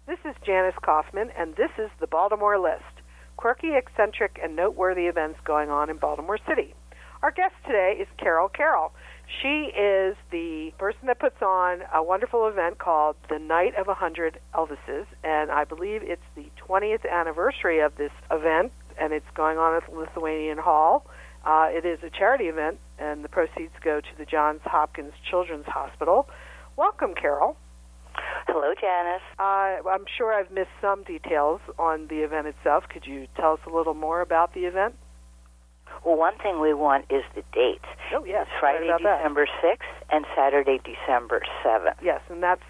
This is Janice Kaufman, and this is the Baltimore List. Quirky, eccentric, and noteworthy events going on in Baltimore City. Our guest today is Carol Carroll. She is the person that puts on a wonderful event called the Night of 100 Elvises, and I believe it's the 20th anniversary of this event, and it's going on at the Lithuanian Hall. It is a charity event, and the proceeds go to the Johns Hopkins Children's Hospital. Welcome, Carol. Hello, Janice. I'm sure I've missed some details on the event itself. Could you tell us a little more about the event? Well, one thing we want is the dates. Oh, yes. It's Friday, December 6th and Saturday, December 7th. Yes, and that's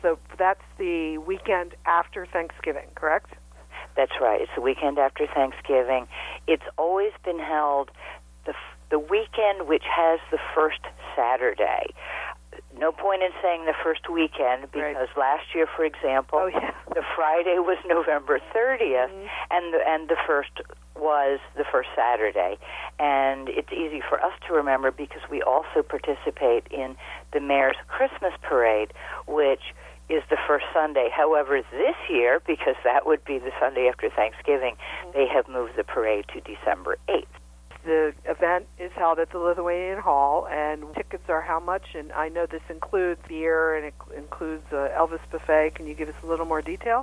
the weekend after Thanksgiving, correct? That's right. It's the weekend after Thanksgiving. It's always been held the weekend which has the first Saturday. No point in saying the first weekend because last year, for example, the Friday was November 30th, and the first was the first Saturday. And it's easy for us to remember because we also participate in the Mayor's Christmas Parade, which is the first Sunday. However, this year, because that would be the Sunday after Thanksgiving, they have moved the parade to December 8th. The event is held at the Lithuanian Hall, and tickets are how much? And I know this includes beer and it includes Elvis buffet. Can you give us a little more detail?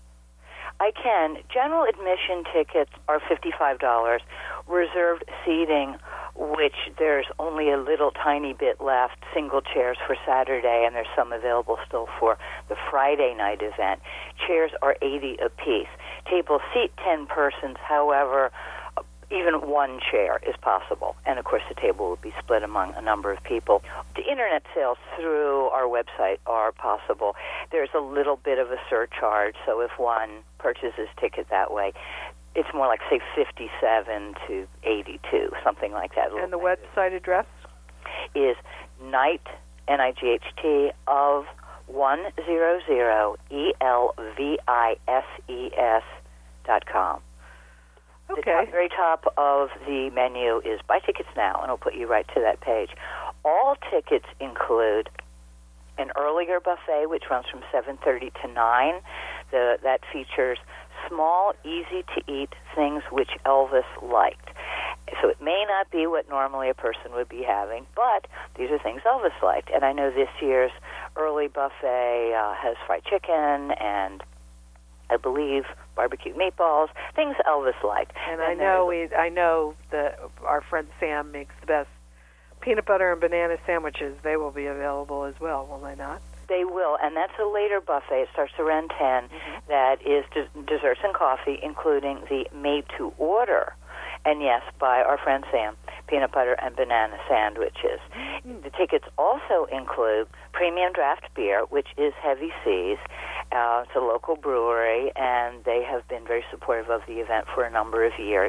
I can. General admission tickets are $55. Reserved seating, which there's only a little tiny bit left, single chairs for Saturday, and there's some available still for the Friday night event. Chairs are $80 apiece. Tables seat 10 persons, however, even one chair is possible. And, of course, the table will be split among a number of people. The Internet sales through our website are possible. There's a little bit of a surcharge, so if one purchases ticket that way, it's more like, say, 57 to 82, something like that. And the website address? Is night, N-I-G-H-T, of 100, ELVISES.com. Okay. The very top of the menu is Buy Tickets Now, and it'll put you right to that page. All tickets include an earlier buffet, which runs from 7:30 to 9. That features small, easy-to-eat things which Elvis liked. So it may not be what normally a person would be having, but these are things Elvis liked. And I know this year's early buffet has fried chicken and, I believe, barbecued meatballs, things Elvis liked. And I know that our friend Sam makes the best peanut butter and banana sandwiches. They will be available as well, will they not? They will, and that's a later buffet. It starts around 10. That is desserts and coffee, including the made-to-order, and yes, by our friend Sam, peanut butter and banana sandwiches. The tickets also include premium draft beer, which is Heavy Seas. It's a local brewery, and they have been very supportive of the event for a number of years,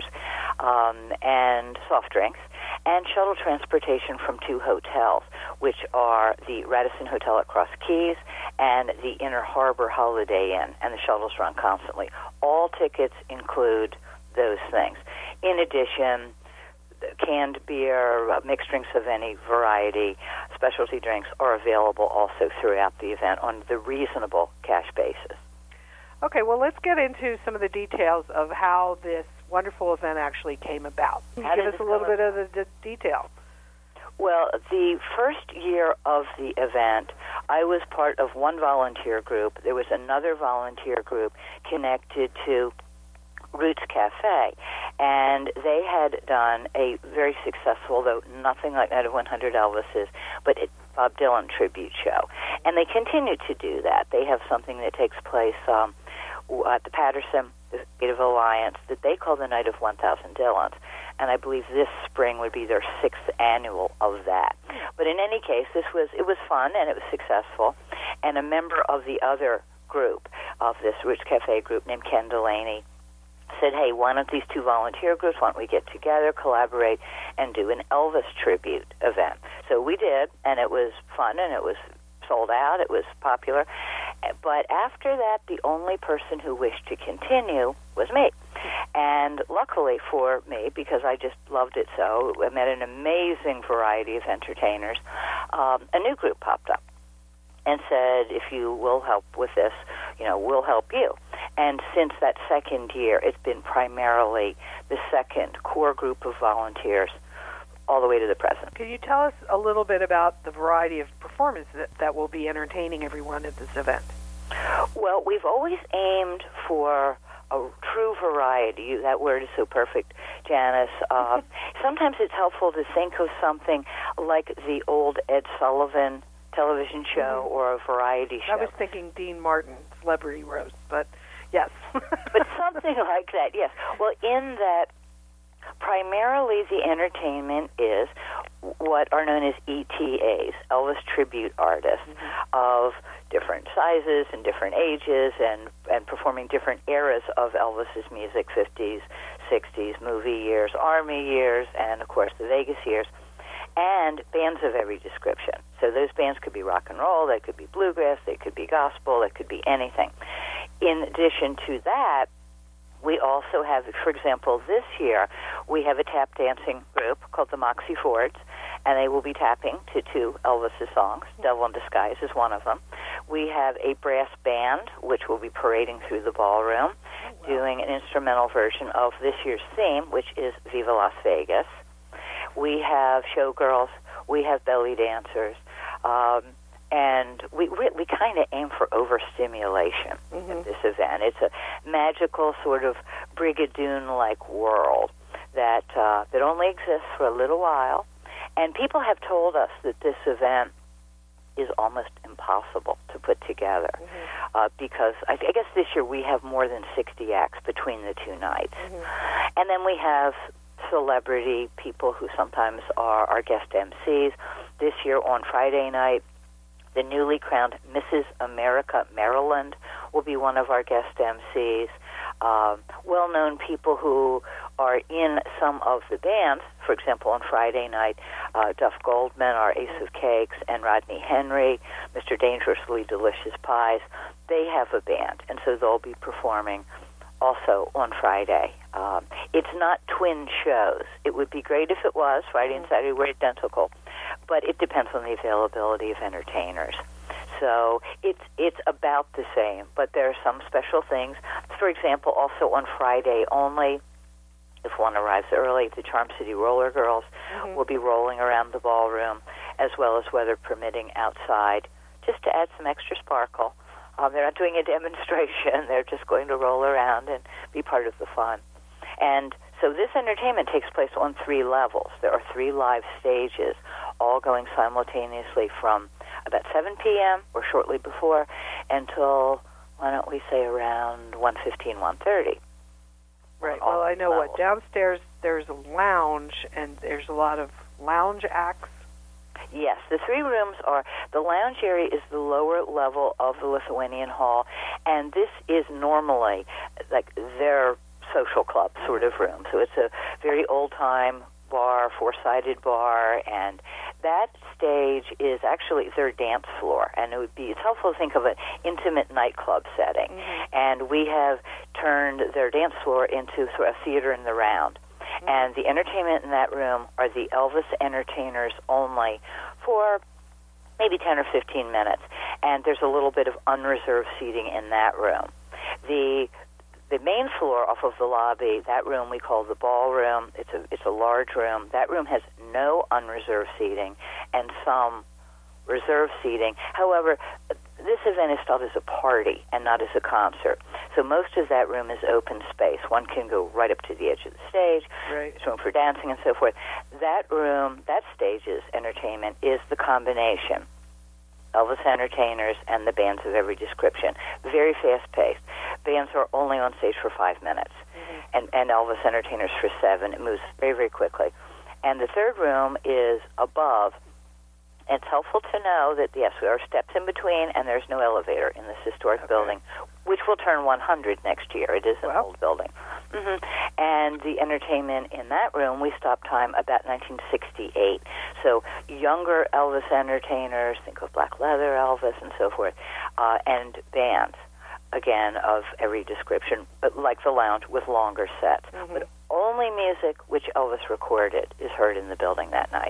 and soft drinks, and shuttle transportation from 2 hotels, which are the Radisson Hotel at Cross Keys and the Inner Harbor Holiday Inn, and the shuttles run constantly. All tickets include those things. In addition, canned beer, mixed drinks of any variety, specialty drinks are available also throughout the event on the reasonable cash basis. Okay, well, let's get into some of the details of how this wonderful event actually came about. Give us a little bit of the detail. Well, the first year of the event, I was part of one volunteer group. There was another volunteer group connected to Roots Cafe, and they had done a very successful, though nothing like Night of 100 Elvises, but a Bob Dylan tribute show. And they continue to do that. They have something that takes place at the Patterson, the Creative Alliance, that they call the Night of 1,000 Dylans. And I believe this spring would be their 6th annual of that. But in any case, it was fun and it was successful. And a member of the other group, of this Roots Cafe group named Ken Delaney, said, hey, one of these 2 volunteer groups, why don't we get together, collaborate, and do an Elvis tribute event? So we did, and it was fun, and it was sold out. It was popular. But after that, the only person who wished to continue was me. And luckily for me, because I just loved it so, I met an amazing variety of entertainers, a new group popped up and said, if you will help with this, we'll help you. And since that second year, it's been primarily the second core group of volunteers all the way to the present. Can you tell us a little bit about the variety of performers that will be entertaining everyone at this event? Well, we've always aimed for a true variety. That word is so perfect, Janice. Sometimes it's helpful to think of something like the old Ed Sullivan television show or a variety show. I was thinking Dean Martin, Celebrity Roast, but yes. But something like that, yes. Well, in that, primarily the entertainment is what are known as ETAs, Elvis tribute artists, of different sizes and different ages and performing different eras of Elvis's music, 50s, 60s, movie years, Army years, and, of course, the Vegas years, and bands of every description. So those bands could be rock and roll, they could be bluegrass, they could be gospel, they could be anything. In addition to that, we also have, for example, this year, we have a tap dancing group called the Moxie Fords, and they will be tapping to two Elvis's songs. Devil in Disguise is one of them. We have a brass band, which will be parading through the ballroom, doing an instrumental version of this year's theme, which is Viva Las Vegas. We have showgirls, we have belly dancers, and we kind of aim for overstimulation at this event. It's a magical sort of Brigadoon-like world that only exists for a little while. And people have told us that this event is almost impossible to put together because I guess this year we have more than 60 acts between the two nights. And then we have celebrity people who sometimes are our guest MCs. This year on Friday night, the newly crowned Mrs. America Maryland will be one of our guest MCs. Well-known people who are in some of the bands, for example, on Friday night, Duff Goldman, our Ace of Cakes, and Rodney Henry, Mr. Dangerously Delicious Pies, they have a band, and so they'll be performing also on Friday. It's not twin shows. It would be great if it was. Friday and Saturday were identical, but it depends on the availability of entertainers. So it's about the same, but there are some special things. For example, also on Friday only, if one arrives early, the Charm City Roller Girls will be rolling around the ballroom, as well as weather permitting outside, just to add some extra sparkle. They're not doing a demonstration. They're just going to roll around and be part of the fun. And so this entertainment takes place on 3 levels. There are 3 live stages, all going simultaneously from about 7 p.m. or shortly before until, why don't we say, around 1:15, 1:30. Right. Well, I know what. Downstairs there's a lounge, and there's a lot of lounge acts. Yes, the 3 rooms are, the lounge area is the lower level of the Lithuanian Hall, and this is normally like their social club sort of room. So it's a very old-time bar, 4-sided bar, and that stage is actually their dance floor, and it's helpful to think of an intimate nightclub setting. And we have turned their dance floor into sort of theater in the round. And the entertainment in that room are the Elvis entertainers only for maybe 10 or 15 minutes. And there's a little bit of unreserved seating in that room. The main floor off of the lobby, that room we call the ballroom. It's a large room. That room has no unreserved seating and some reserved seating. However, this event is thought as a party and not as a concert. So most of that room is open space. One can go right up to the edge of the stage. Right. There's room for dancing and so forth. That room, that stage's entertainment is the combination. Elvis entertainers and the bands of every description. Very fast-paced. Bands are only on stage for 5 minutes, and Elvis entertainers for 7. It moves very, very quickly. And the third room is above. And it's helpful to know that, yes, there are steps in between, and there's no elevator in this historic building, which will turn 100 next year. It is an old building. And the entertainment in that room, we stopped time about 1968. So younger Elvis entertainers, think of Black Leather Elvis and so forth, and bands, again, of every description, but like the lounge with longer sets. But only music which Elvis recorded is heard in the building that night.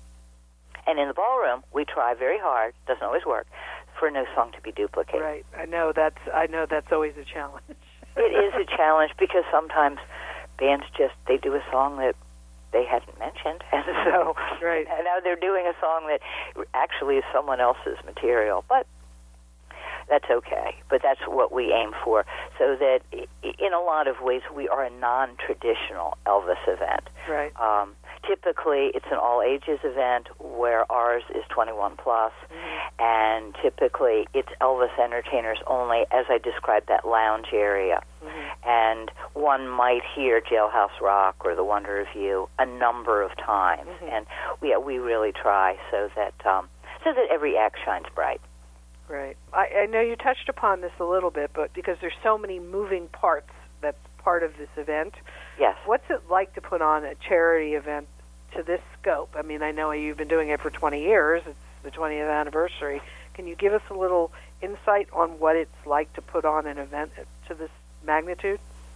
And in the ballroom, we try very hard, doesn't always work, for no song to be duplicated. Right. I know that's always a challenge. It is a challenge because sometimes bands they do a song that they hadn't mentioned, and so right. and now they're doing a song that actually is someone else's material, but that's okay. But that's what we aim for, so that in a lot of ways we are a non-traditional Elvis event. Right. Typically, it's an all-ages event where ours is 21 plus, and typically it's Elvis entertainers only, as I described, that lounge area. And one might hear Jailhouse Rock or The Wonder of You a number of times, and we really try so that every act shines bright. Right. I know you touched upon this a little bit, but because there's so many moving parts that's part of this event. Yes. What's it like to put on a charity event to this scope? I mean, I know you've been doing it for 20 years. It's the 20th anniversary. Can you give us a little insight on what it's like to put on an event to this magnitude?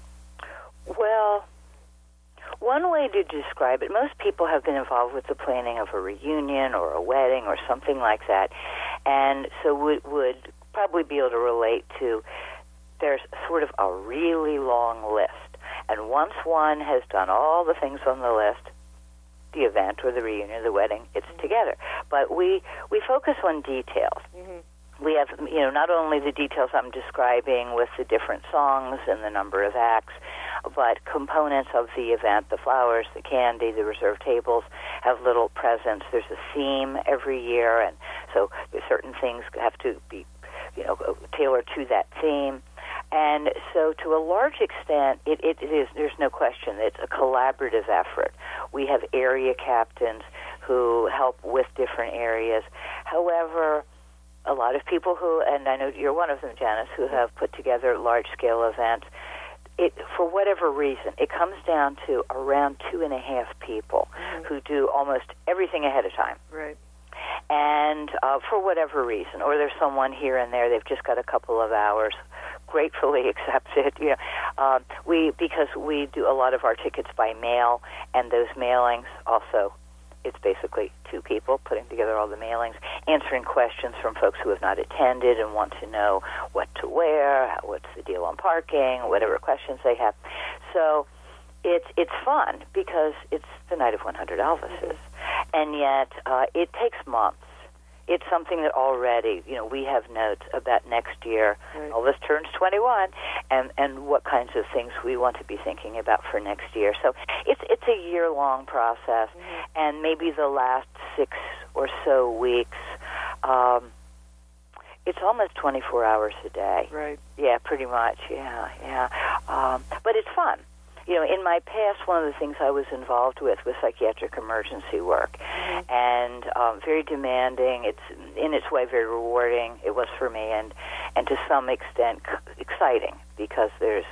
Well, one way to describe it, most people have been involved with the planning of a reunion or a wedding or something like that, and so would probably be able to relate to there's sort of a really long list. And once one has done all the things on the list, the event or the reunion or the wedding, it's together. But we focus on details. We have, not only the details I'm describing with the different songs and the number of acts, but components of the event, the flowers, the candy, the reserved tables, have little presents. There's a theme every year, and so certain things have to be, tailored to that theme. And so to a large extent, it is, there's no question, it's a collaborative effort. We have area captains who help with different areas. However, a lot of people who, and I know you're one of them, Janice, who have put together large-scale events, for whatever reason, it comes down to around 2.5 people who do almost everything ahead of time. Right. And for whatever reason, or there's someone here and there, they've just got a couple of hours, gratefully accept it. Because we do a lot of our tickets by mail, and those mailings also, it's basically 2 people putting together all the mailings, answering questions from folks who have not attended and want to know what to wear, what's the deal on parking, whatever questions they have. So it's fun because it's the night of 100 Elvises, and yet it takes months. It's something that already, we have notes about next year. Right. Elvis turns 21, and what kinds of things we want to be thinking about for next year. So it's a year-long process, and maybe the last 6 or so weeks, it's almost 24 hours a day. Right. Yeah, pretty much. Yeah. But it's fun. In my past, one of the things I was involved with was psychiatric emergency work, and very demanding. It's in its way very rewarding. It was for me, and to some extent exciting because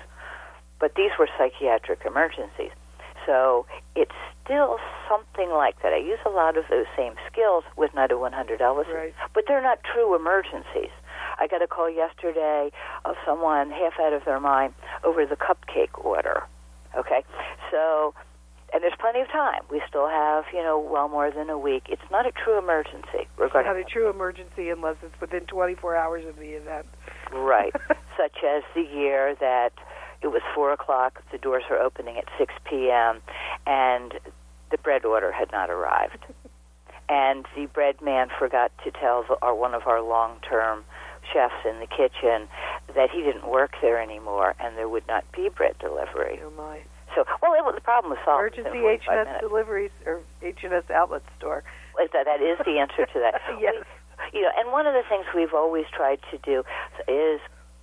but these were psychiatric emergencies, so it's still something like that. I use a lot of those same skills with Night of 100 Elvises, right. But they're not true emergencies. I got a call yesterday of someone half out of their mind over the cupcake order. Okay, so, and there's plenty of time. We still have, well more than a week. It's not a true emergency. It's not a true emergency unless it's within 24 hours of the event. Right, such as the year that it was 4 o'clock, the doors were opening at 6 p.m., and the bread order had not arrived. And the bread man forgot to tell one of our long-term chefs in the kitchen that he didn't work there anymore, and there would not be bread delivery. Oh my! So, the problem was solved. Emergency H&S deliveries or H&S outlet store. That is the answer to that. Yes. And one of the things we've always tried to do is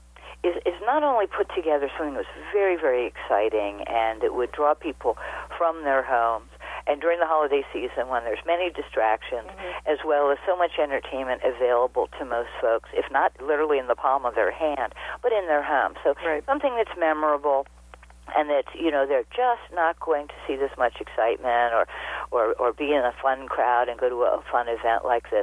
not only put together something that was very, very exciting and that would draw people from their homes, and during the holiday season when there's many distractions, as well as so much entertainment available to most folks, if not literally in the palm of their hand, but in their home. So something that's memorable, and that, they're just not going to see this much excitement or be in a fun crowd and go to a fun event like this.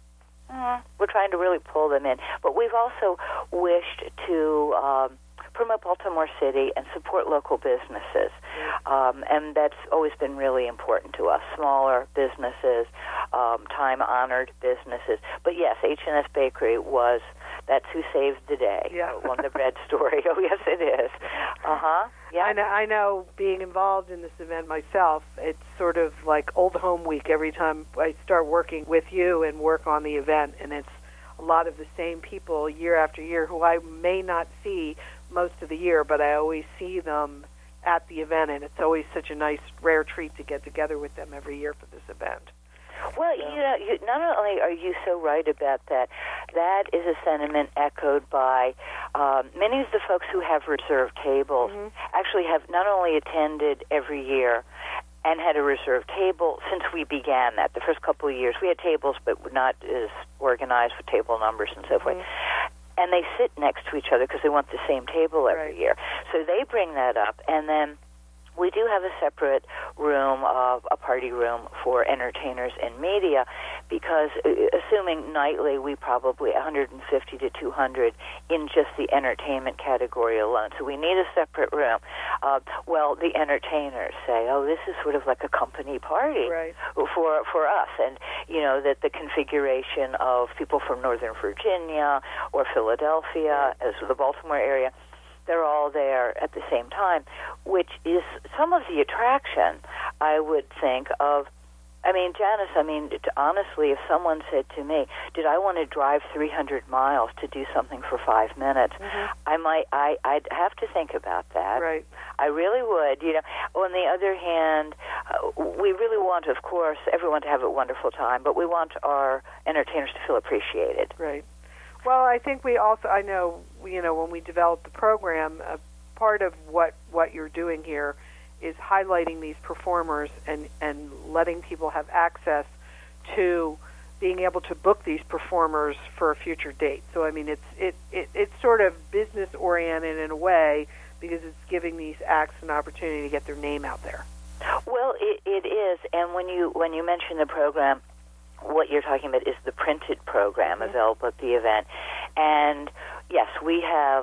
We're trying to really pull them in. But we've also wished to promote Baltimore City and support local businesses. And that's always been really important to us. Smaller businesses, time-honored businesses. But yes, H&S Bakery that's who saved the day. Yeah. Won the bread story. Oh, yes, it is. Yeah. I know being involved in this event myself, it's sort of like Old Home Week every time I start working with you and work on the event, and it's a lot of the same people year after year who I may not see most of the year, but I always see them at the event, and it's always such a nice, rare treat to get together with them every year for this event. Well, not only are you so right about that, that is a sentiment echoed by many of the folks who have reserved tables. Actually have not only attended every year and had a reserved table since we began that. The first couple of years we had tables, but were not as organized with table numbers and so forth. And they sit next to each other because they want the same table every year. So they bring that up, and then we do have a separate room, a party room for entertainers and media, because assuming nightly, we probably 150 to 200 in just the entertainment category alone. So we need a separate room. Well, the entertainers say, oh, this is sort of like a company party for us. And, that the configuration of people from Northern Virginia or Philadelphia, as the Baltimore area, they're all there at the same time, which is some of the attraction, I would think, of. I mean, Janice, honestly, if someone said to me, did I want to drive 300 miles to do something for 5 minutes, I'd have to think about that. Right. I really would. On the other hand, we really want, of course, everyone to have a wonderful time, but we want our entertainers to feel appreciated. Right. Well, I think we also, I know, when we developed the program, part of what you're doing here is highlighting these performers and letting people have access to being able to book these performers for a future date. So, I mean, it's sort of business-oriented in a way because it's giving these acts an opportunity to get their name out there. Well, it is, and when you mention the program, what you're talking about is the printed program available at the event. And, yes, we have,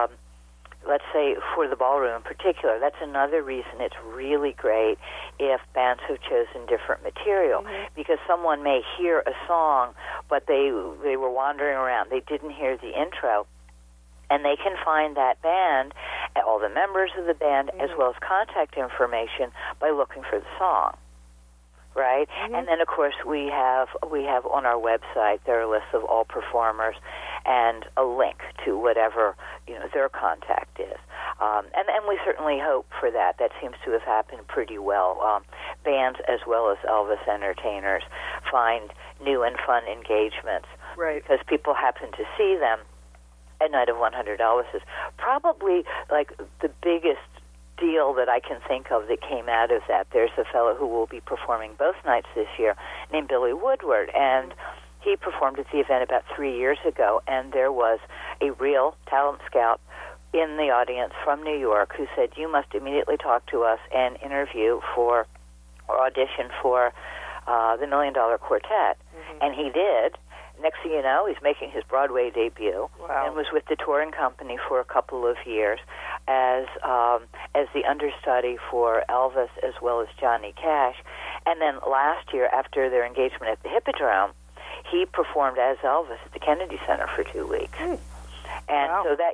let's say, for the ballroom in particular, that's another reason it's really great if bands have chosen different material, because someone may hear a song, but they were wandering around. They didn't hear the intro. And they can find that band, all the members of the band, as well as contact information by looking for the song. Right? And then, of course, we have on our website, there are lists of all performers and a link to whatever, their contact is. And we certainly hope for that. That seems to have happened pretty well. Bands as well as Elvis entertainers find new and fun engagements. Right. Because people happen to see them. A night of $100 is probably like the biggest deal that I can think of that came out of that. There's a fellow who will be performing both nights this year named Billy Woodward, and he performed at the event about 3 years ago, and there was a real talent scout in the audience from New York who said, you must immediately talk to us and interview for or audition for the $1 Million Quartet. And he did. Next thing you know, he's making his Broadway debut and was with the touring company for a couple of years as the understudy for Elvis as well as Johnny Cash. And then last year, after their engagement at the Hippodrome, he performed as Elvis at the Kennedy Center for 2 weeks. And so that,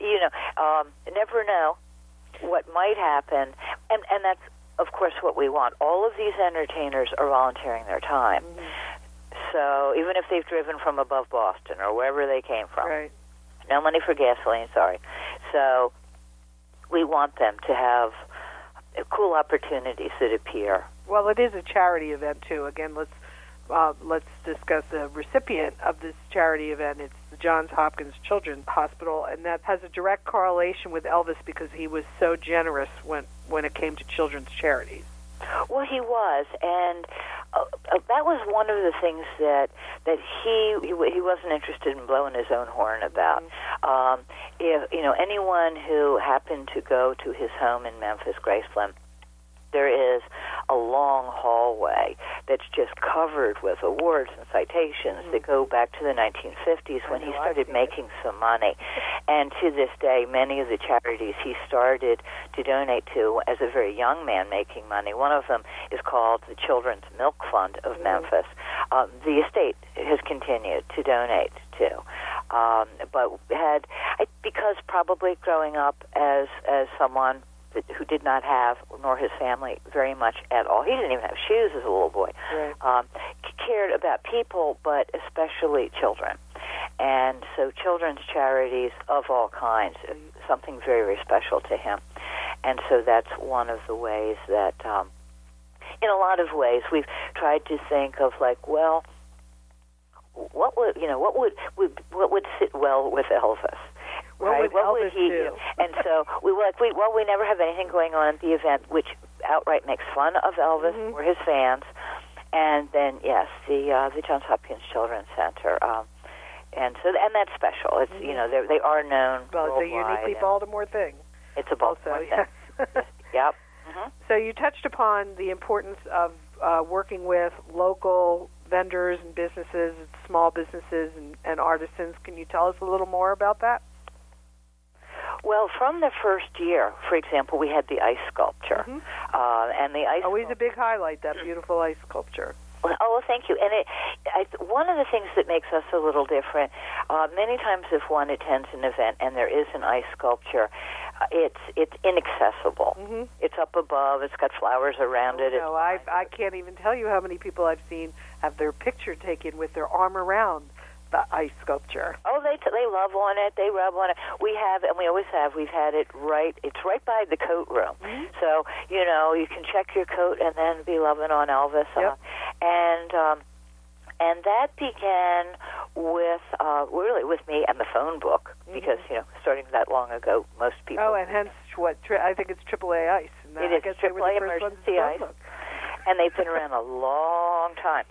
never know what might happen. And that's, of course, what we want. All of these entertainers are volunteering their time. So even if they've driven from above Boston or wherever they came from, no money for gasoline, sorry. So we want them to have cool opportunities that appear. Well, it is a charity event, too. Again, let's discuss the recipient of this charity event. It's the Johns Hopkins Children's Hospital, and that has a direct correlation with Elvis because he was so generous when it came to children's charities. Well, he was, and that was one of the things that he wasn't interested in blowing his own horn about. If anyone who happened to go to his home in Memphis, Graceland, there is a long hallway that's just covered with awards and citations that go back to the 1950s when he started making some money. And to this day, many of the charities he started to donate to as a very young man making money, one of them is called the Children's Milk Fund of Memphis. The estate has continued to donate to. But because probably growing up as someone who did not have, nor his family, very much at all. He didn't even have shoes as a little boy. Right. Cared about people, but especially children. And so children's charities of all kinds, something very, very special to him. And so that's one of the ways that, in a lot of ways, we've tried to think of like, well, what would sit well with Elvis? What would he do? And so we never have anything going on at the event which outright makes fun of Elvis or his fans. And then yes, the Johns Hopkins Children's Center, and that's special. It's they are known well, worldwide. It's a uniquely Baltimore thing. It's a Baltimore thing. Yep. Mm-hmm. So you touched upon the importance of working with local vendors and businesses, small businesses and artisans. Can you tell us a little more about that? Well, from the first year, for example, we had the ice sculpture, and the ice always a big highlight, that beautiful ice sculpture. Oh, thank you. And one of the things that makes us a little different, many times if one attends an event and there is an ice sculpture, it's inaccessible. Mm-hmm. It's up above. It's got flowers around it. No, I can't even tell you how many people I've seen have their picture taken with their arm around the ice sculpture. Oh, they love on it. They rub on it. We have, and we always have. We've had it right. It's right by the coat room. Mm-hmm. So you can check your coat and then be loving on Elvis. Yep. And that began with really with me and the phone book, because starting that long ago, most people. Oh, and hence what I think it's AAA Ice. And it is AAA Emergency Ice, and they've been around a long time.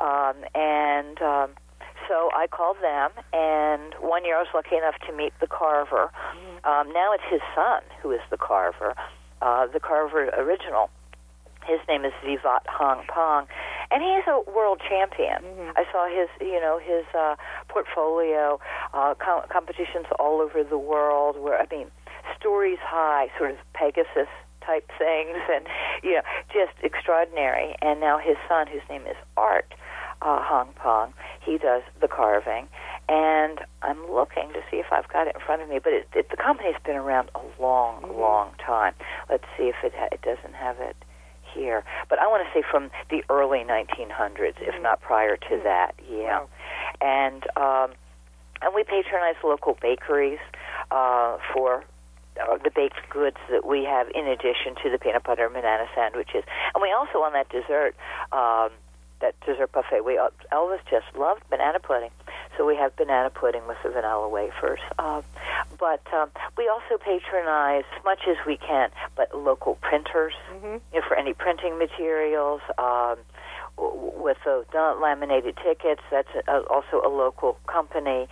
So I called them, and one year I was lucky enough to meet the carver. Now it's his son who is the carver original. His name is Vivat Hong Pong, and he's a world champion. I saw his portfolio, competitions all over the world, stories high, sort of Pegasus type things, and just extraordinary. And now his son, whose name is Art Hong Pong, he does the carving, and I'm looking to see if I've got it in front of me. But the company's been around a long time. Let's see if it doesn't have it here. But I want to say from the early 1900s, if not prior to that. Yeah, wow. And we patronize local bakeries for the baked goods that we have, in addition to the peanut butter and banana sandwiches. And we also, on that dessert buffet, Elvis just loved banana pudding, so we have banana pudding with the vanilla wafers. But we also patronize, as much as we can, but local printers, for any printing materials, with the laminated tickets. That's also a local company.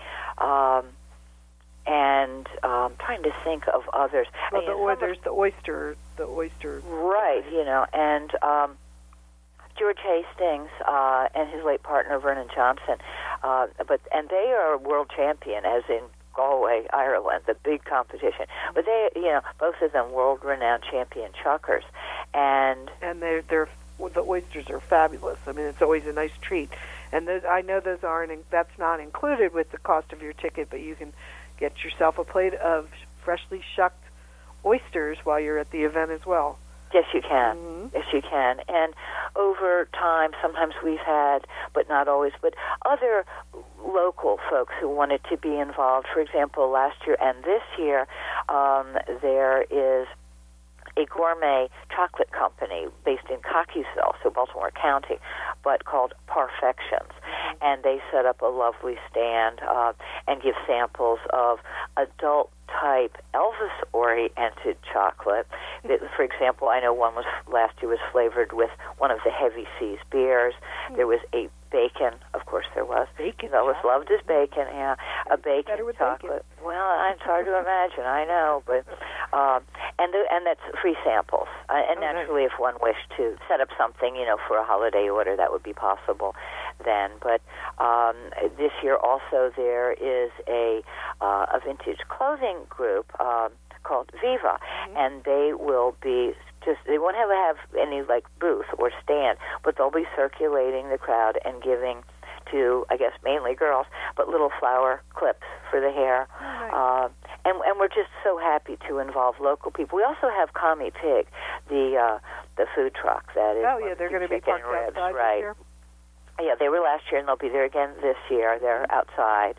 And trying to think of others. Well, there's the oyster. Right, and George Hastings and his late partner Vernon Johnson, and they are world champion, as in Galway, Ireland, the big competition. But they, both of them world-renowned champion chuckers, and they're the oysters are fabulous. I mean, it's always a nice treat. And I know that's not included with the cost of your ticket, but you can get yourself a plate of freshly shucked oysters while you're at the event as well. Yes, you can. Yes, you can. And over time, sometimes we've had, but not always, but other local folks who wanted to be involved. For example, last year and this year, there is a gourmet chocolate company based in Cockeysville, so Baltimore County, but called Parfections. And they set up a lovely stand and give samples of adult-type Elvis-oriented chocolate. For example, I know one last year was flavored with one of the Heavy Seas beers. There was a bacon, of course there was. Bacon. Elvis loved his bacon, yeah. A bacon chocolate. Bacon. Well, it's hard to imagine, I know, but and that's free samples. And naturally, nice. If one wished to set up something, for a holiday order, that would be possible then. But this year also there is a vintage clothing group called Viva, and they will be they won't have any booth or stand, but they'll be circulating the crowd and giving to, I guess, mainly girls, but little flower clips for the hair. Nice. And we're just so happy to involve local people. We also have Commie Pig, the food truck that is. Oh yeah, they're going to be parked outside this year. Yeah, they were last year, and they'll be there again this year. They're outside.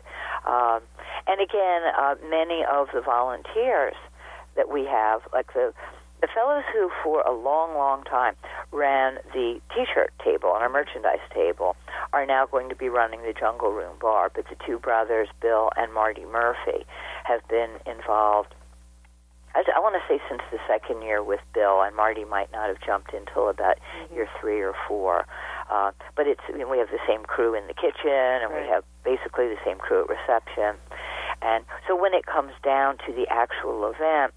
And again, many of the volunteers that we have, like the fellows who for a long, long time ran the T-shirt table and our merchandise table, are now going to be running the Jungle Room bar. But the two brothers, Bill and Marty Murphy, have been involved, I want to say since the second year with Bill, and Marty might not have jumped in until about year 3 or 4. But we have the same crew in the kitchen, and we have basically the same crew at reception. And so when it comes down to the actual event,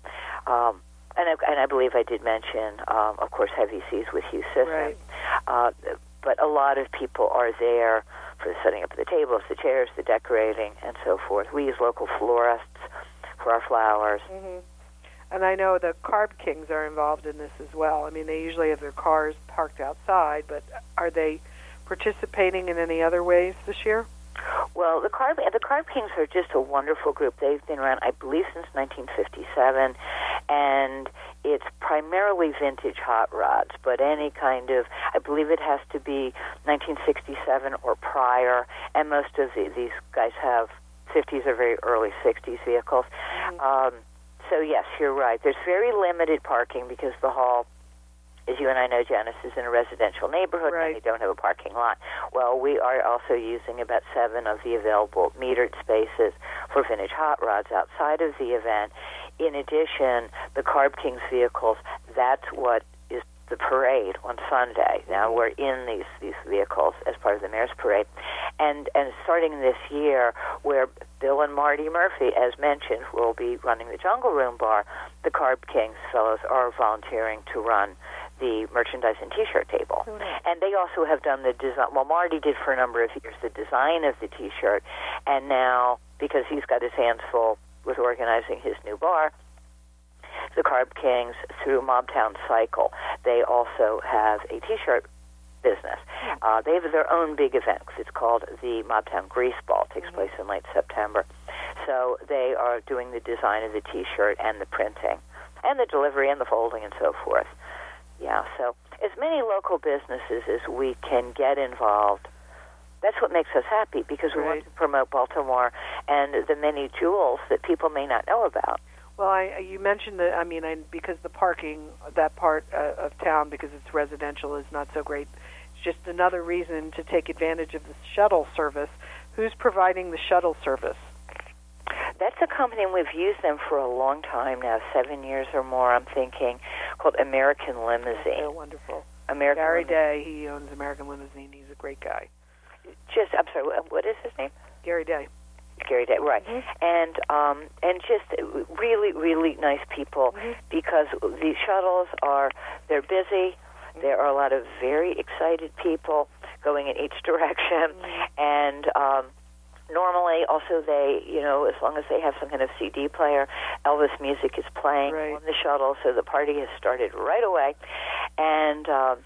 and I believe I did mention, of course, Heavy Seas with Hugh Sisson, but a lot of people are there for the setting up of the tables, the chairs, the decorating, and so forth. We use local florists for our flowers. Mm-hmm. And I know the Carb Kings are involved in this as well. I mean, they usually have their cars parked outside, but are they participating in any other ways this year? Well, the Carb Kings are just a wonderful group. They've been around, I believe, since 1957, and it's primarily vintage hot rods, but any kind of, I believe it has to be 1967 or prior, and most of these guys have 50s or very early 60s vehicles. Mm-hmm. So, yes, you're right. There's very limited parking because the hall, as you and I know, Janice, is in a residential neighborhood and they don't have a parking lot. Well, we are also using about 7 of the available metered spaces for vintage hot rods outside of the event. In addition, the Carb Kings vehicles, that's what is the parade on Sunday. Now we're in these vehicles as part of the Mayor's Parade. And starting this year, where Bill and Marty Murphy, as mentioned, will be running the Jungle Room bar, the Carb Kings fellows are volunteering to run the merchandise and T-shirt table. Oh, nice. And they also have done the design. Well, Marty did for a number of years the design of the T-shirt, and now, because he's got his hands full with organizing his new bar, the Carb Kings, through Mobtown Cycle, they also have a T-shirt business. They have their own big event. It's called the Mobtown Grease Ball. It takes place in late September. So they are doing the design of the T-shirt and the printing and the delivery and the folding and so forth. Yeah, so as many local businesses as we can get involved, that's what makes us happy, because we want to promote Baltimore and the many jewels that people may not know about. Well, you mentioned that, because the parking, that part of town, because it's residential, is not so great. It's just another reason to take advantage of the shuttle service. Who's providing the shuttle service? That's a company, and we've used them for a long time now, 7 years or more, I'm thinking, called American Limousine. They're wonderul. Gary Day, he owns American Limousine. He's a great guy. I'm sorry, what is his name? Gary Day. Gary Day, right. Mm-hmm. And just really, really nice people, because the shuttles they're busy. There are a lot of very excited people going in each direction, and normally, also they, as long as they have some kind of CD player, Elvis music is playing on the shuttle, so the party has started right away. And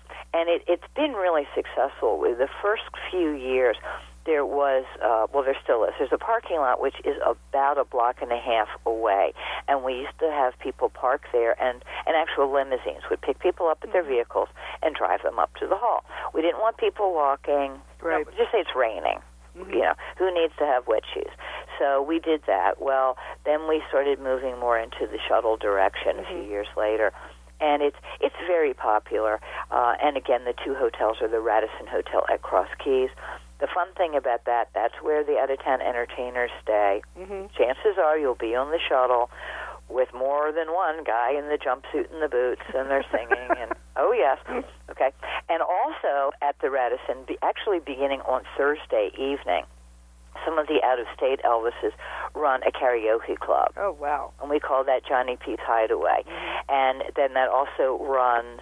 it's been really successful. With the first few years, there was, there still is. There's a parking lot which is about a block and a half away, and we used to have people park there, and actual limousines would pick people up at their vehicles and drive them up to the hall. We didn't want people walking. Just say it's raining. Who needs to have wet shoes? So we did that. Well, then we started moving more into the shuttle direction a few years later, and it's very popular. And again, the 2 hotels are the Radisson Hotel at Cross Keys. The fun thing about that's where the out-of-town entertainers stay. Chances are you'll be on the shuttle with more than one guy in the jumpsuit and the boots, and they're singing, and oh yes, okay. And also at the Radisson, actually beginning on Thursday evening, some of the out-of-state Elvises run a karaoke club. Oh, wow. And we call that Johnny P's Hideaway. And then that also runs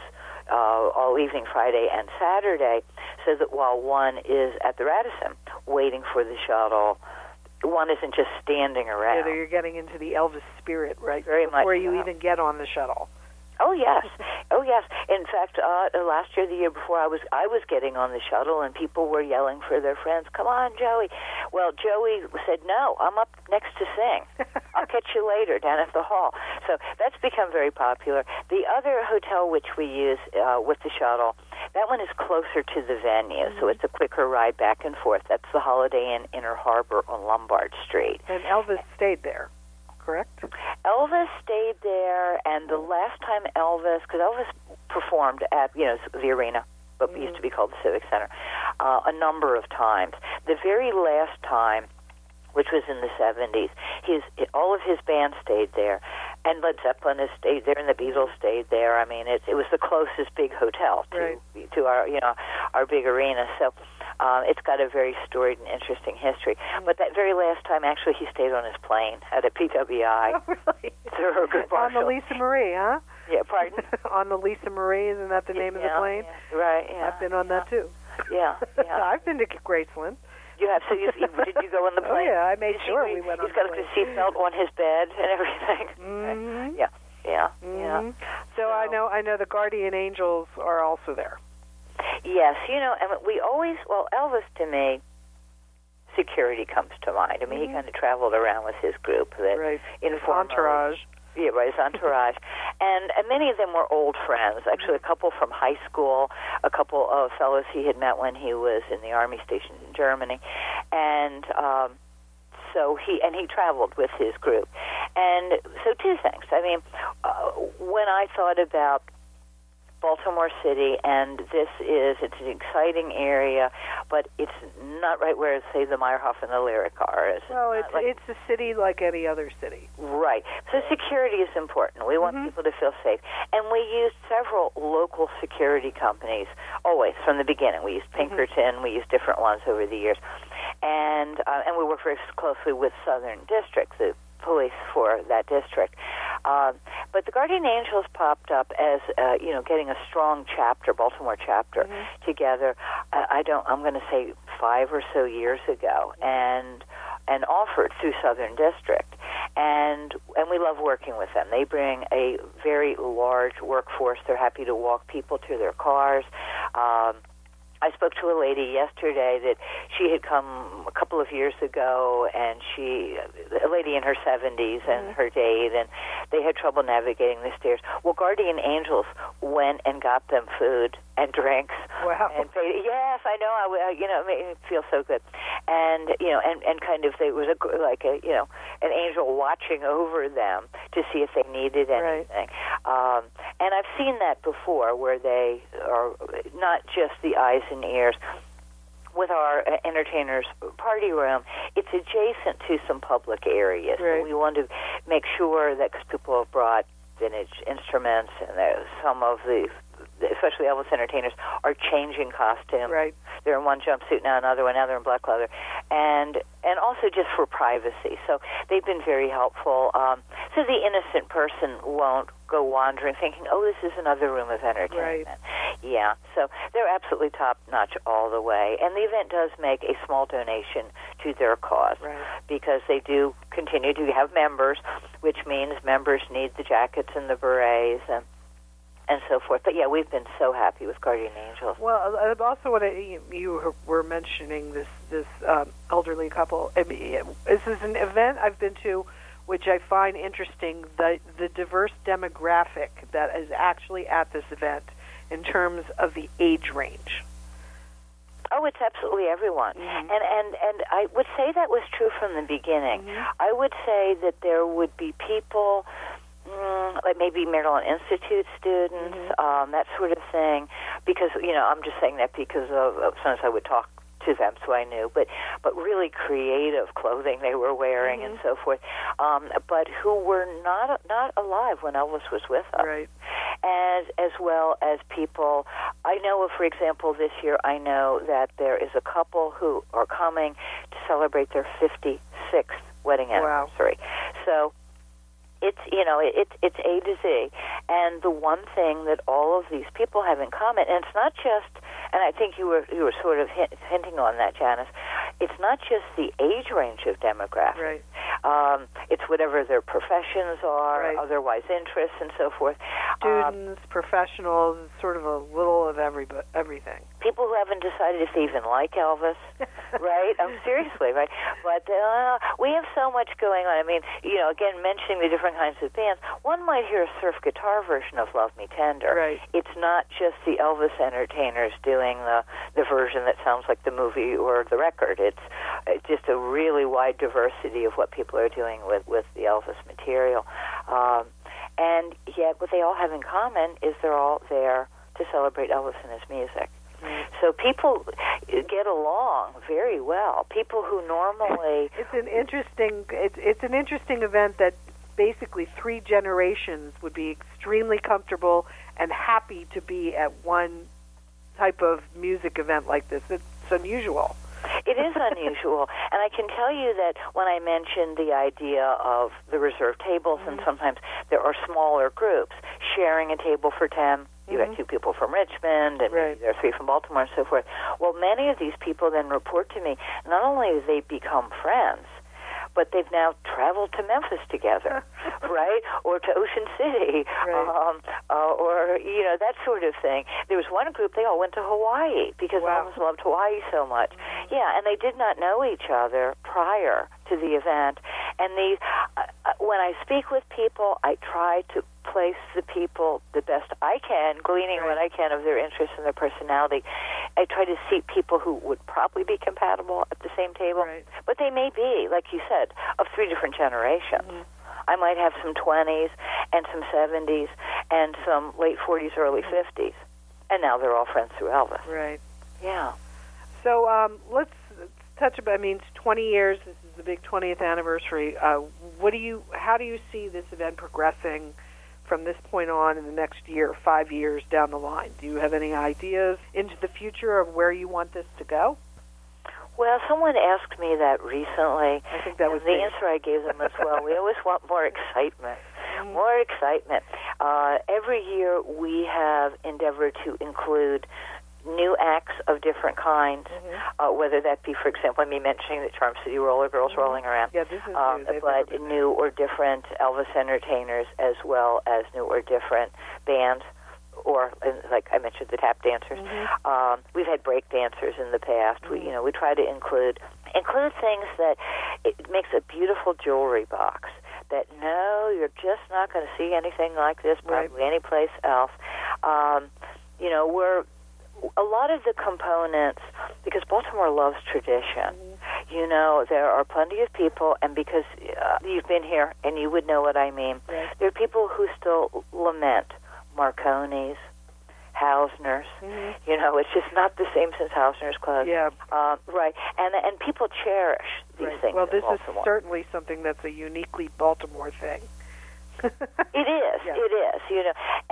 all evening Friday and Saturday, so that while one is at the Radisson waiting for the shuttle, one isn't just standing around. Yeah, you're getting into the Elvis spirit, right? Very much before you even get on the shuttle. Oh, Oh yes, oh yes. In fact, last year, the year before, I was getting on the shuttle, and people were yelling for their friends, "Come on, Joey!" Well, Joey said, "No, I'm up next to sing. I'll catch you later down at the hall." So that's become very popular. The other hotel which we use with the shuttle, that one is closer to the venue, so it's a quicker ride back and forth. That's the Holiday Inn Inner Harbor on Lombard Street. And Elvis stayed there, correct? Elvis stayed there, and the last time because Elvis performed at, the arena, what used to be called the Civic Center, a number of times. The very last time, which was in the 70s, all of his band stayed there, and Led Zeppelin has stayed there, and the Beatles stayed there. I mean, it was the closest big hotel to our big arena. So it's got a very storied and interesting history. But that very last time, actually, he stayed on his plane at a PWI. Oh, really? Thurgood Marshall. On the Lisa Marie, huh? Yeah, pardon? On the Lisa Marie, isn't that the name of the plane? Yeah, right, yeah. I've been on that, too. Yeah, yeah. I've been to Graceland. You have, so did you go on the plane? Oh, yeah, I made sure we went on the plane. He's got the seatbelt on his bed and everything. Mm-hmm. Yeah. So I know the Guardian Angels are also there. Yes, and we always, Elvis, to me, security comes to mind. I mean, he kind of traveled around with his group. His entourage. Yeah, right, his entourage. And many of them were old friends. Actually, a couple from high school, a couple of fellows he had met when he was in the Army stationed in Germany. And so he traveled with his group. And so two things. I mean, when I thought about Baltimore City, and it's an exciting area, but it's not right where, say, the Meyerhoff and the Lyric are. Well, it's a city like any other city. Right. So security is important. We want people to feel safe. And we used several local security companies, always, from the beginning. We used Pinkerton. We used different ones over the years. And we work very closely with Southern District, the police for that district. But the Guardian Angels popped up as, getting a strong chapter, Baltimore chapter, together, I'm going to say 5 or so years ago, and offered through Southern District. And we love working with them. They bring a very large workforce. They're happy to walk people to their cars. I spoke to a lady yesterday that she had come a couple of years ago, and a lady in her 70s and her date, and they had trouble navigating the stairs. Well, Guardian Angels went and got them food and drinks. Wow. And paid. Yes, I know. It made me feel so good. And and kind of there was an angel watching over them to see if they needed anything. Right. And I've seen that before, where they are not just the eyes and ears. With our entertainers' party room, it's adjacent to some public areas. Right. So we want to make sure that, because people have brought vintage instruments, and some of especially Elvis entertainers, are changing costumes. Right. They're in one jumpsuit now, another one, now they're in black leather. And also just for privacy. So they've been very helpful. So the innocent person won't go wandering thinking, oh, this is another room of entertainment. Right. Yeah, so they're absolutely top-notch all the way. And the event does make a small donation to their cause, because they do continue to have members, which means members need the jackets and the berets and so forth. But, yeah, we've been so happy with Guardian Angels. Well, I also want to, you were mentioning this elderly couple. I mean, this is an event I've been to, which I find interesting, the diverse demographic that is actually at this event in terms of the age range. Oh, it's absolutely everyone. And I would say that was true from the beginning. I would say that there would be people, like maybe Maryland Institute students, that sort of thing, because, I'm just saying that because of sometimes I would talk to them, so I knew, but really creative clothing they were wearing and so forth, but who were not alive when Elvis was with us. Right. As well as people, I know, for example, this year I know that there is a couple who are coming to celebrate their 56th wedding anniversary. Wow. So it's it's A to Z, and the one thing that all of these people have in common, and it's not just, and I think you were sort of hinting on that, Janice, it's not just the age range of demographics. Right. It's whatever their professions are, otherwise interests, and so forth. students, professionals, sort of a little of everything. People who haven't decided if they even like Elvis, right? Seriously, right? But we have so much going on. I mean, again, mentioning the different kinds of bands, one might hear a surf guitar version of Love Me Tender. Right. It's not just the Elvis entertainers doing the version that sounds like the movie or the record. It's just a really wide diversity of what people are doing with the Elvis material. And yet what they all have in common is they're all there to celebrate Elvis and his music. So people get along very well. People who normally it's an interesting event that basically 3 generations would be extremely comfortable and happy to be at one type of music event like this. It's unusual. It is unusual, and I can tell you that when I mentioned the idea of the reserved tables, and sometimes there are smaller groups sharing a table for 10. You got 2 people from Richmond, and maybe there are 3 from Baltimore, and so forth. Well, many of these people then report to me, not only have they become friends, but they've now traveled to Memphis together, right? Or to Ocean City, or, that sort of thing. There was one group, they all went to Hawaii because Elvis loved Hawaii so much. Yeah, and they did not know each other prior to the event. And when I speak with people, I try to place the people the best I can, gleaning what I can of their interests and their personality. I try to seat people who would probably be compatible at the same table, but they may be, like you said, of 3 different generations. I might have some 20s and some 70s and some late 40s, early 50s, and now they're all friends through Elvis. Right. Yeah. So let's touch about. I mean, it's 20 years. This is the big 20th anniversary. How do you see this event progressing from this point on in the next year, 5 years down the line? Do you have any ideas into the future of where you want this to go? Well, someone asked me that recently. I think that was the answer I gave them as well. We always want more excitement. More excitement. Every year we have endeavored to include new acts of different kinds, whether that be, for example, me mentioning the Charm City Roller Girls rolling around, this is but new or different Elvis entertainers as well as new or different bands, or like I mentioned, the tap dancers. We've had break dancers in the past. We try to include things that it makes a beautiful jewelry box. That you're just not going to see anything like this probably anyplace else. We're a lot of the components, because Baltimore loves tradition. There are plenty of people, and because you've been here and you would know what I mean, there are people who still lament Marconi's, Hausner's. It's just not the same since Hausner's closed. Right. And people cherish these things. Well, this is certainly something that's a uniquely Baltimore thing. It is,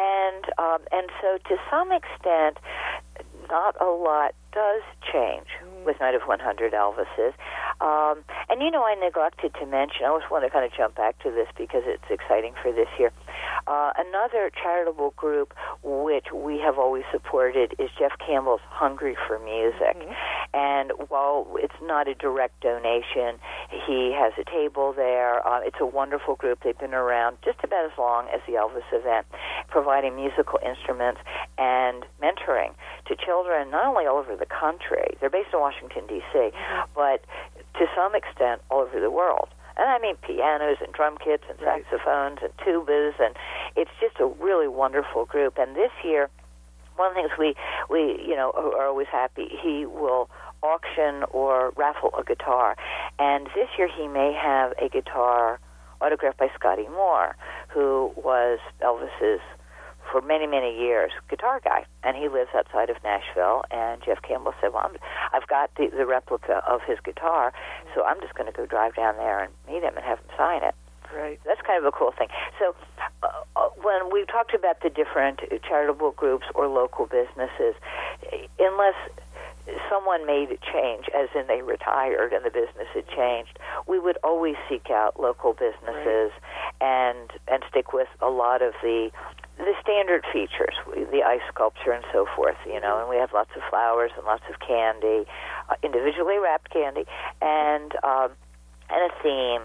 and so to some extent, not a lot does change with Night of 100 Elvises. And I neglected to mention, I always want to kind of jump back to this because it's exciting for this year. Another charitable group which we have always supported is Jeff Campbell's Hungry for Music. And while it's not a direct donation, he has a table there. It's a wonderful group. They've been around just about as long as the Elvis event, providing musical instruments and mentoring to children not only all over the country, they're based in Washington, D.C., but to some extent all over the world. And I mean pianos and drum kits and saxophones and tubas, and it's just a really wonderful group. And this year, one of the things we are always happy, he will auction or raffle a guitar. And this year he may have a guitar autographed by Scotty Moore, who was Elvis's, for many, many years, guitar guy. And he lives outside of Nashville. And Jeff Campbell said, well, I've got the replica of his guitar, so I'm just going to go drive down there and meet him and have him sign it. Right. That's kind of a cool thing. So when we talked about the different charitable groups or local businesses, unless someone made a change, as in they retired and the business had changed, we would always seek out local businesses and stick with a lot of the standard features, the ice sculpture and so forth, and we have lots of flowers and lots of candy, individually wrapped candy, and a theme.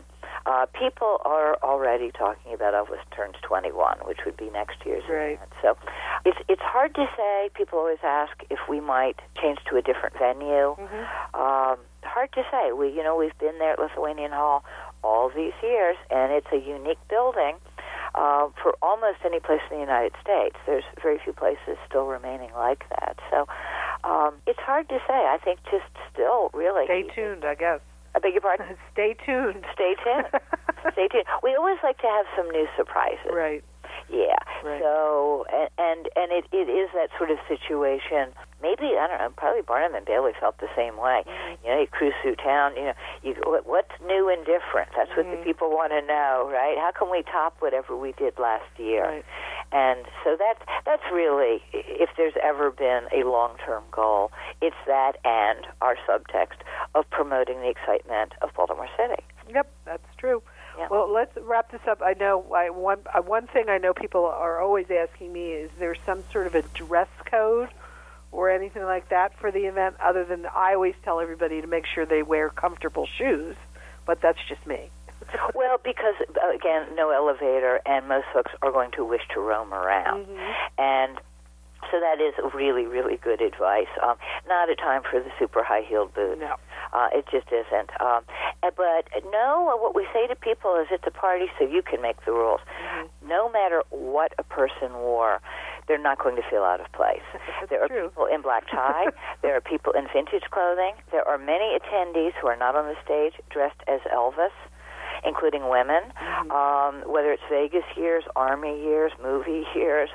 people are already talking about Elvis turns 21, which would be next year's event. So it's hard to say. People always ask if we might change to a different venue. Hard to say. We've been there at Lithuanian Hall all these years, and it's a unique building for almost any place in the United States. There's very few places still remaining like that. So it's hard to say. I think just still really... Stay tuned, I guess. I beg your pardon? Stay tuned. Stay tuned. Stay tuned. We always like to have some new surprises. Right. Yeah. Right. So, and it is that sort of situation. Maybe, I don't know, probably Barnum and Bailey felt the same way. You cruise through town, what's new and different? That's what the people want to know, right? How can we top whatever we did last year? Right. And so that's really, if there's ever been a long-term goal, it's that and our subtext of promoting the excitement of Baltimore City. Yep, that's true. Yeah. Well, let's wrap this up. I know one thing I know people are always asking me is there some sort of a dress code or anything like that for the event, other than I always tell everybody to make sure they wear comfortable shoes, but that's just me. Well, because, again, no elevator, and most folks are going to wish to roam around. And so that is really, really good advice. Not a time for the super high-heeled boots. No. It just isn't. But no, what we say to people is it's a party, so you can make the rules. No matter what a person wore, they're not going to feel out of place. There are people in black tie. There are people in vintage clothing. There are many attendees who are not on the stage dressed as Elvis, including women, whether it's Vegas years, Army years, movie years.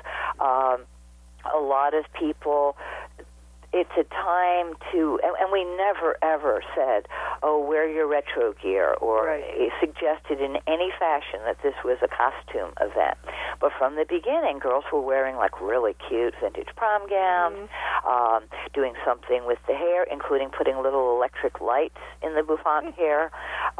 A lot of people, it's a time to, and we never, ever said, oh, wear your retro gear, or suggested in any fashion that this was a costume event. But from the beginning, girls were wearing like really cute vintage prom gowns, doing something with the hair, including putting little electric lights in the bouffant hair.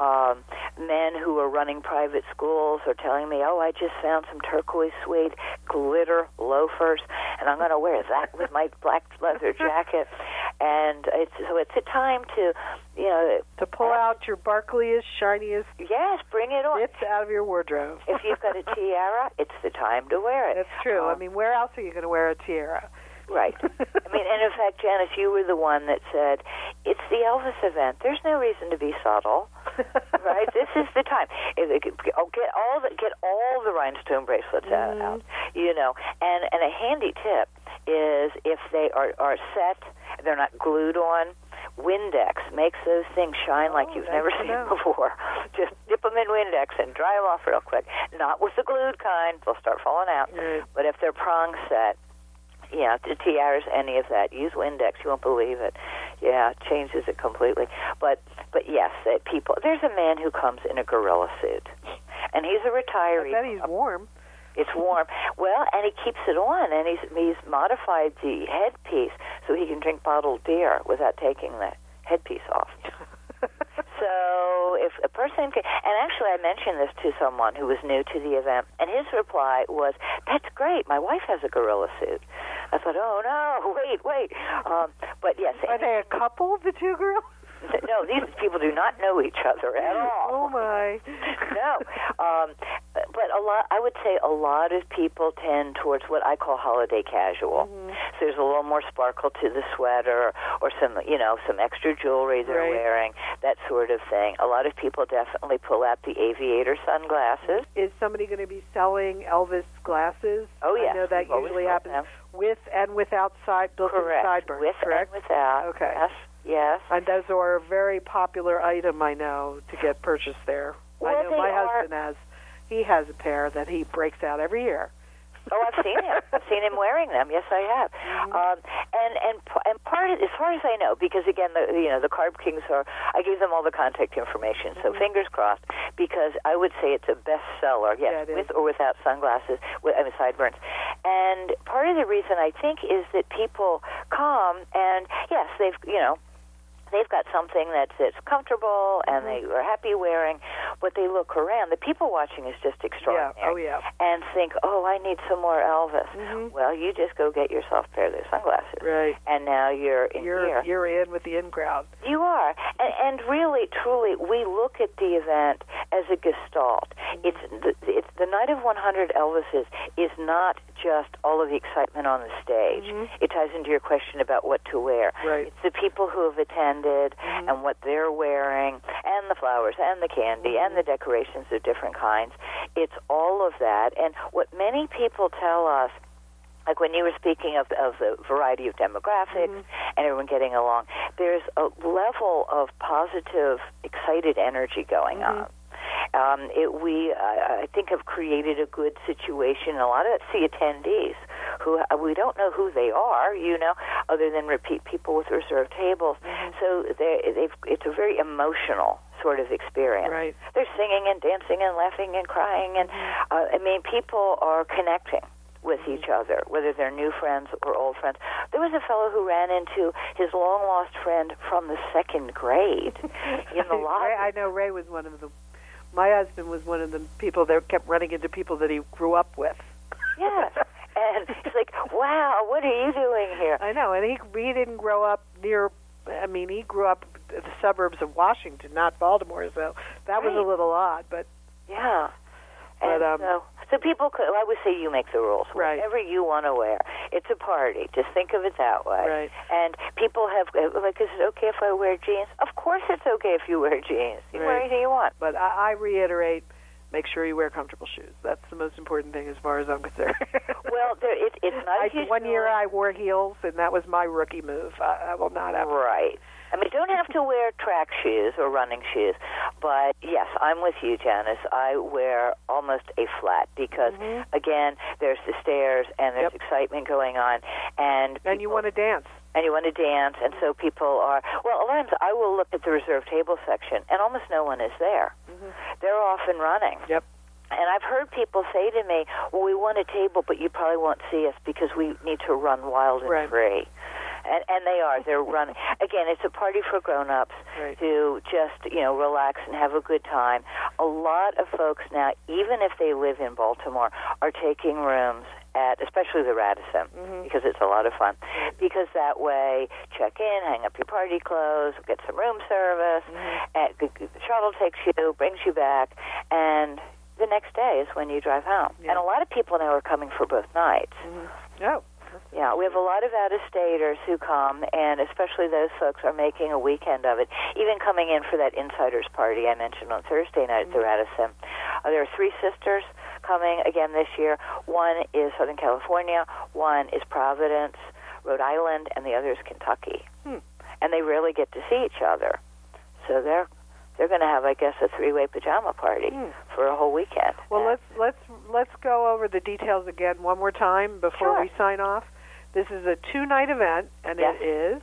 Men who are running private schools are telling me, oh, I just found some turquoise suede glitter loafers, and I'm going to wear that with my black leather jacket. And it's a time to, to pull out your sparkliest, shiniest, bring it on. Bits out of your wardrobe. If you've got a tiara, it's the time to wear it. That's true. I mean, where else are you going to wear a tiara? Right. And in fact, Janice, you were the one that said, it's the Elvis event. There's no reason to be subtle, right? This is the time. Get all the rhinestone bracelets out, And a handy tip is if they are set, they're not glued on, Windex makes those things shine like you've never seen before. Just dip them in Windex and dry them off real quick. Not with the glued kind. They'll start falling out. But if they're prong set, the tiaras, any of that, use Windex. You won't believe it. Yeah, it changes it completely. But yes, people. There's a man who comes in a gorilla suit, and he's a retiree. I bet he's warm. It's warm. Well, and he keeps it on, and he's modified the headpiece so he can drink bottled beer without taking the headpiece off. So if a person can, and actually I mentioned this to someone who was new to the event, and his reply was, that's great, my wife has a gorilla suit. I thought, oh no, wait. But yes. Are they a couple, the two gorillas? No, these people do not know each other at all. Oh my! No, but I would say a lot of people tend towards what I call holiday casual. So there's a little more sparkle to the sweater, or some extra jewelry they're wearing, that sort of thing. A lot of people definitely pull out the aviator sunglasses. Is somebody going to be selling Elvis glasses? Oh yeah, I know that usually happens with and without built-in sideburns. With correct? And without. Okay. Yes. And those are a very popular item, I know, to get purchased there. Well, I know my husband has a pair that he breaks out every year. Oh, I've seen him. I've seen him wearing them. Yes, I have. And part of, as far as I know, because again, the Carb Kings I gave them all the contact information. So fingers crossed, because I would say it's a bestseller. Yes, with or without sunglasses, sideburns. And part of the reason I think is that people come and yes, they've got something that's comfortable and they are happy wearing, but they look around. The people watching is just extraordinary. Yeah. Oh, yeah. And think, oh, I need some more Elvis. Mm-hmm. Well, you just go get yourself a pair of those sunglasses. Right. And now you're in here. You're in with the in crowd. You are. And really, truly, we look at the event as a gestalt. It's the Night of 100 Elvises is not just all of the excitement on the stage. Mm-hmm. It ties into your question about what to wear. Right. It's the people who have attended and what they're wearing, and the flowers and the candy and the decorations of different kinds. It's all of that. And what many people tell us, like when you were speaking of the variety of demographics and everyone getting along, there's a level of positive, excited energy going on. I think, have created a good situation. A lot of the attendees, who we don't know who they are, other than repeat people with reserved tables. So it's a very emotional sort of experience. Right. They're singing and dancing and laughing and crying, and people are connecting with each other, whether they're new friends or old friends. There was a fellow who ran into his long-lost friend from the second grade in the lobby. I know Ray was one of them. My husband was one of the people that kept running into people that he grew up with. Yes. And it's like, wow, what are you doing here? I know, and he didn't grow up near, he grew up in the suburbs of Washington, not Baltimore, so that was a little odd, but... Yeah. And so people could, I would say you make the rules. Right. Whatever you want to wear. It's a party. Just think of it that way. Right. And people have, is it okay if I wear jeans? Of course it's okay if you wear jeans. You wear anything you want. But I reiterate, make sure you wear comfortable shoes. That's the most important thing as far as I'm concerned. Well, it's not a huge one year I wore heels, and that was my rookie move. I will not have... Right. Don't have to wear track shoes or running shoes. But, yes, I'm with you, Janice. I wear almost a flat because, again, there's the stairs and there's excitement going on. And you want to dance. And you want to dance, and so people are... Well, a lot of times I will look at the reserved table section, and almost no one is there. They're off and running. Yep. And I've heard people say to me, well, we want a table, but you probably won't see us because we need to run wild and free. And they are. They're running. Again, it's a party for grown-ups to just, relax and have a good time. A lot of folks now, even if they live in Baltimore, are taking rooms at, especially the Radisson, because it's a lot of fun. Because that way, check in, hang up your party clothes, get some room service, and the shuttle takes you, brings you back, and the next day is when you drive home. And a lot of people now are coming for both nights. Oh. Yeah, we have a lot of out-of-staters who come, and especially those folks are making a weekend of it, even coming in for that insiders party I mentioned on Thursday night at the Radisson. There are 3 sisters coming again this year. One is Southern California, one is Providence, Rhode Island, and the other is Kentucky. And they rarely get to see each other. So they're going to have, I guess, a 3-way pajama party for a whole weekend. Well, let's go over the details again one more time before we sign off. This is a 2-night event, and it is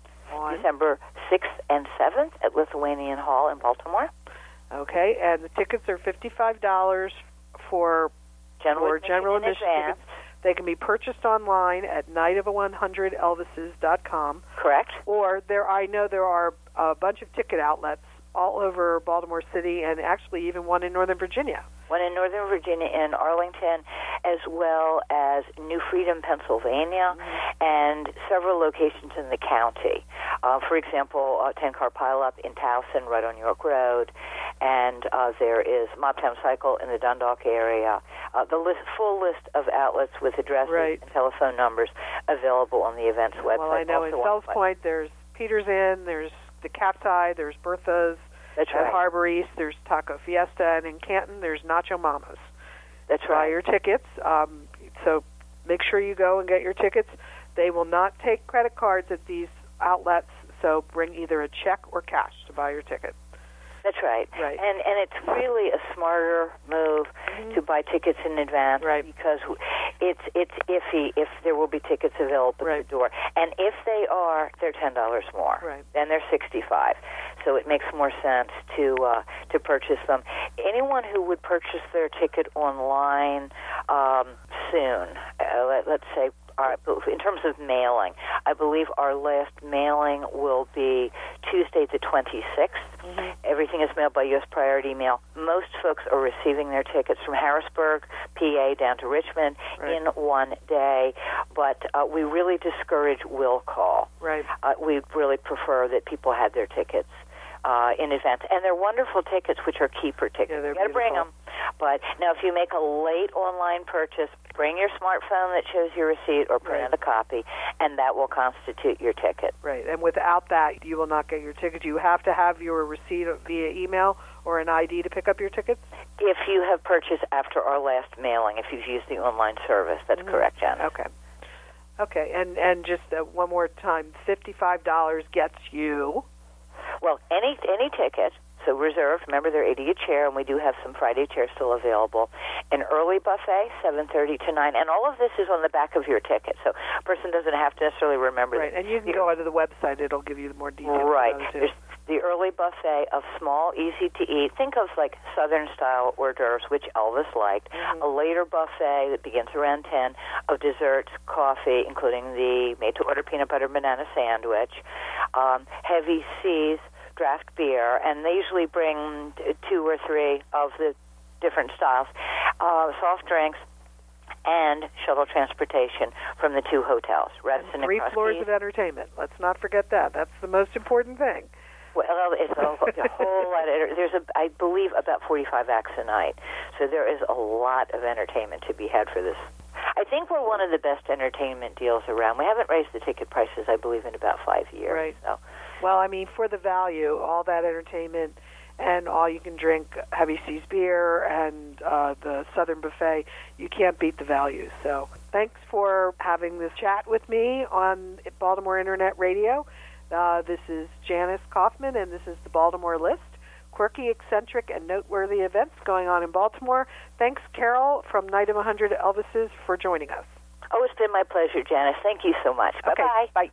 on December 6th and 7th at Lithuanian Hall in Baltimore. Okay, and the tickets are $55 for general admission tickets. They can be purchased online at nightof100elvises.com. Correct. Or I know there are a bunch of ticket outlets all over Baltimore City, and actually even one in Northern Virginia. One in Northern Virginia in Arlington, as well as New Freedom, Pennsylvania, and several locations in the county. For example, 10-car pileup in Towson, right on York Road, and there is Mobtown Cycle in the Dundalk area. The full list of outlets with addresses and telephone numbers available on the event's website. Well, I know in Fells Point there's Peter's Inn, there's the Cat's Eye, there's Bertha's. That's right. At Harbor East, there's Taco Fiesta, and in Canton, there's Nacho Mama's. That's right. Buy your tickets. So make sure you go and get your tickets. They will not take credit cards at these outlets, so bring either a check or cash to buy your ticket. That's right. Right. And it's really a smarter move to buy tickets in advance because it's iffy if there will be tickets available at the door. And if they are, they're $10 more. Right. Then they're $65. So it makes more sense to purchase them. Anyone who would purchase their ticket online soon, let's say, in terms of mailing, I believe our last mailing will be Tuesday the 26th. Everything is mailed by U.S. Priority Mail. Most folks are receiving their tickets from Harrisburg, PA, down to Richmond in one day. But we really discourage will call. Right. We really prefer that people have their tickets in advance. And they're wonderful tickets, which are keeper tickets. Yeah, You got to bring them. But now, if you make a late online purchase, bring your smartphone that shows your receipt or print out a copy, and that will constitute your ticket. Right. And without that, you will not get your ticket. You have to have your receipt via email or an ID to pick up your tickets? If you have purchased after our last mailing, if you've used the online service, that's correct, Janet. Okay. Okay. And just one more time, $55 gets you... Well, any ticket, so reserved, remember they're 80 a chair, and we do have some Friday chairs still available. An early buffet, 7:30 to 9, and all of this is on the back of your ticket, so a person doesn't have to necessarily remember Right, and you can go onto the website, it'll give you more details. Right. There's the early buffet of small, easy-to-eat, think of like Southern-style hors d'oeuvres, which Elvis liked. A later buffet that begins around 10 of desserts, coffee, including the made-to-order peanut butter banana sandwich, heavy C's, draft beer, and they usually bring 2 or 3 of the different styles, soft drinks, and shuttle transportation from the 2 hotels, Radisson and 3 floors Keys. of entertainment. Let's not forget that. That's the most important thing. Well, it's a whole lot. There's, I believe, about 45 acts a night. So there is a lot of entertainment to be had for this. I think we're one of the best entertainment deals around. We haven't raised the ticket prices, I believe, in about 5 years. Right. So. Well, I mean, for the value, all that entertainment and all you can drink, Heavy Seas beer and the Southern Buffet, you can't beat the value. So thanks for having this chat with me on Baltimore Internet Radio. This is Janice Kaufman, and this is the Baltimore List. Quirky, eccentric, and noteworthy events going on in Baltimore. Thanks, Carol from Night of 100 Elvises, for joining us. Oh, it's been my pleasure, Janice. Thank you so much. Okay, Bye-bye. Bye.